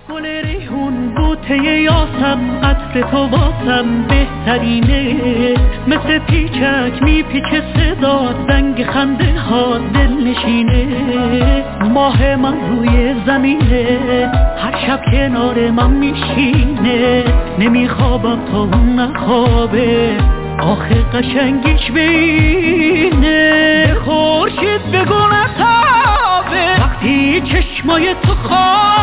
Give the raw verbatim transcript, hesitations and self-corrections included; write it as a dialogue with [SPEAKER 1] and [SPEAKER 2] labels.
[SPEAKER 1] گل ریحون بوته یاسم عطر تو واسم بهترینه، مثل پیچک میپیچه صدات زنگ خنده ها دل نشینه. ماه من روی زمینه هر شب کنار من میشینه، نمیخوابم تا اون نخوابه آخه قشنگیش بینه. خورشید بگو نتابه وقتی چشمای تو خواب